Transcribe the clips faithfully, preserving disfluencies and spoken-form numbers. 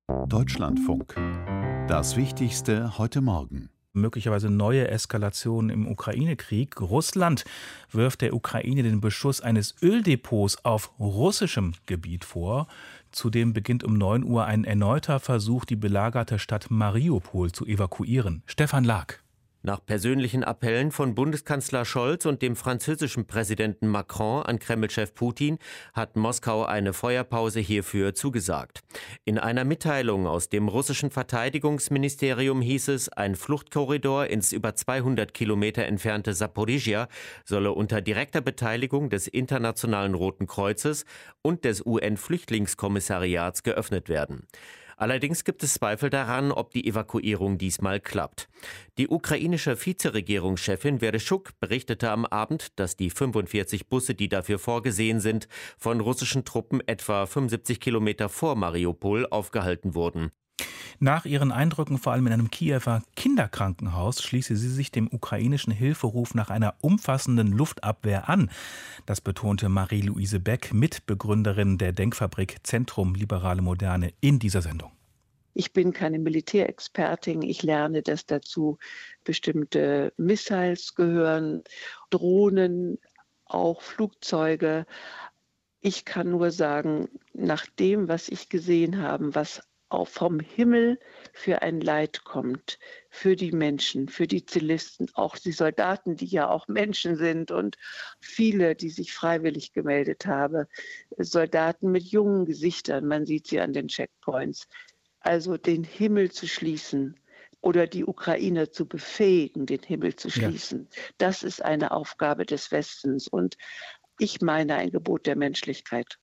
Deutschlandfunk. Das Wichtigste heute Morgen. Möglicherweise neue Eskalationen im Ukraine-Krieg. Russland wirft der Ukraine den Beschuss eines Öldepots auf russischem Gebiet vor. Zudem beginnt um neun Uhr ein erneuter Versuch, die belagerte Stadt Mariupol zu evakuieren. Stefan Lag. Nach persönlichen Appellen von Bundeskanzler Scholz und dem französischen Präsidenten Macron an Kreml-Chef Putin hat Moskau eine Feuerpause hierfür zugesagt. In einer Mitteilung aus dem russischen Verteidigungsministerium hieß es, ein Fluchtkorridor ins über zweihundert Kilometer entfernte Saporizhia solle unter direkter Beteiligung des Internationalen Roten Kreuzes und des U N-Flüchtlingskommissariats geöffnet werden. Allerdings gibt es Zweifel daran, ob die Evakuierung diesmal klappt. Die ukrainische Vizeregierungschefin Vereshchuk berichtete am Abend, dass die fünfundvierzig Busse, die dafür vorgesehen sind, von russischen Truppen etwa fünfundsiebzig Kilometer vor Mariupol aufgehalten wurden. Nach ihren Eindrücken vor allem in einem Kiewer Kinderkrankenhaus schließe sie sich dem ukrainischen Hilferuf nach einer umfassenden Luftabwehr an. Das betonte Marie-Louise Beck, Mitbegründerin der Denkfabrik Zentrum Liberale Moderne, in dieser Sendung. Ich bin keine Militärexpertin. Ich lerne, dass dazu bestimmte Missiles gehören, Drohnen, auch Flugzeuge. Ich kann nur sagen, nach dem, was ich gesehen habe, was auch vom Himmel für ein Leid kommt, für die Menschen, für die Zivilisten, auch die Soldaten, die ja auch Menschen sind und viele, die sich freiwillig gemeldet haben, Soldaten mit jungen Gesichtern, man sieht sie an den Checkpoints. Also den Himmel zu schließen oder die Ukrainer zu befähigen, den Himmel zu schließen, ja. Das ist eine Aufgabe des Westens und ich meine ein Gebot der Menschlichkeit.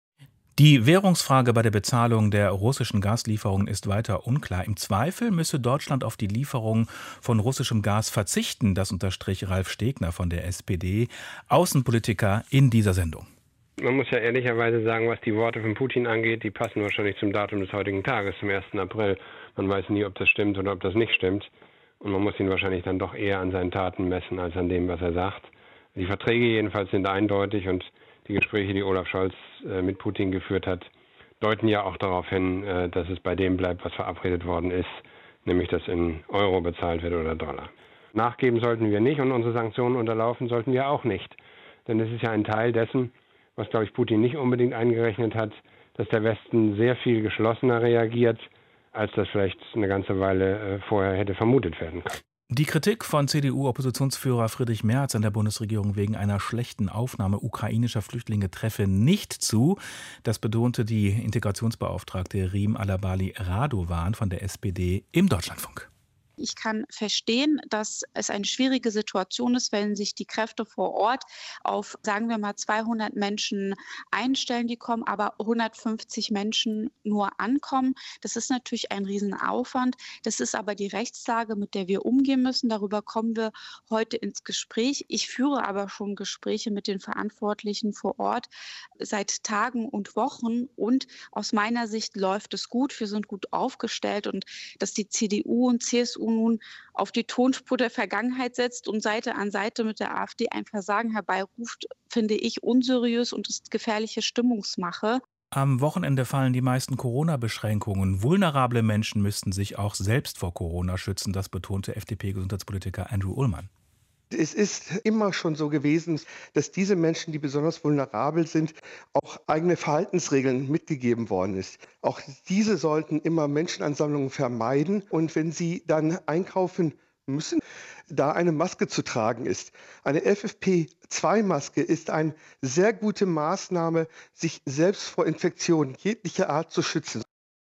Die Währungsfrage bei der Bezahlung der russischen Gaslieferungen ist weiter unklar. Im Zweifel müsse Deutschland auf die Lieferung von russischem Gas verzichten. Das unterstrich Ralf Stegner von der S P D, Außenpolitiker in dieser Sendung. Man muss ja ehrlicherweise sagen, was die Worte von Putin angeht, die passen wahrscheinlich zum Datum des heutigen Tages, zum ersten April. Man weiß nie, ob das stimmt oder ob das nicht stimmt. Und man muss ihn wahrscheinlich dann doch eher an seinen Taten messen, als an dem, was er sagt. Die Verträge jedenfalls sind eindeutig und die Gespräche, die Olaf Scholz äh, mit Putin geführt hat, deuten ja auch darauf hin, äh, dass es bei dem bleibt, was verabredet worden ist, nämlich dass in Euro bezahlt wird oder Dollar. Nachgeben sollten wir nicht und unsere Sanktionen unterlaufen sollten wir auch nicht. Denn es ist ja ein Teil dessen, was, glaube ich, Putin nicht unbedingt eingerechnet hat, dass der Westen sehr viel geschlossener reagiert, als das vielleicht eine ganze Weile äh, vorher hätte vermutet werden können. Die Kritik von C D U-Oppositionsführer Friedrich Merz an der Bundesregierung wegen einer schlechten Aufnahme ukrainischer Flüchtlinge treffe nicht zu. Das betonte die Integrationsbeauftragte Rim Alabali Radovan von der S P D im Deutschlandfunk. Ich kann verstehen, dass es eine schwierige Situation ist, wenn sich die Kräfte vor Ort auf, sagen wir mal, zweihundert Menschen einstellen, die kommen, aber hundertfünfzig Menschen nur ankommen. Das ist natürlich ein Riesenaufwand. Das ist aber die Rechtslage, mit der wir umgehen müssen. Darüber kommen wir heute ins Gespräch. Ich führe aber schon Gespräche mit den Verantwortlichen vor Ort seit Tagen und Wochen. Und aus meiner Sicht läuft es gut. Wir sind gut aufgestellt. Und dass die C D U und C S U nun auf die Tonspur der Vergangenheit setzt und Seite an Seite mit der AfD ein Versagen herbeiruft, finde ich unseriös und ist gefährliche Stimmungsmache. Am Wochenende fallen die meisten Corona-Beschränkungen. Vulnerable Menschen müssten sich auch selbst vor Corona schützen, das betonte F D P-Gesundheitspolitiker Andrew Ullmann. Es ist immer schon so gewesen, dass diese Menschen, die besonders vulnerabel sind, auch eigene Verhaltensregeln mitgegeben worden ist. Auch diese sollten immer Menschenansammlungen vermeiden. Und wenn sie dann einkaufen müssen, da eine Maske zu tragen ist. Eine F F P zwei Maske ist eine sehr gute Maßnahme, sich selbst vor Infektionen jeglicher Art zu schützen.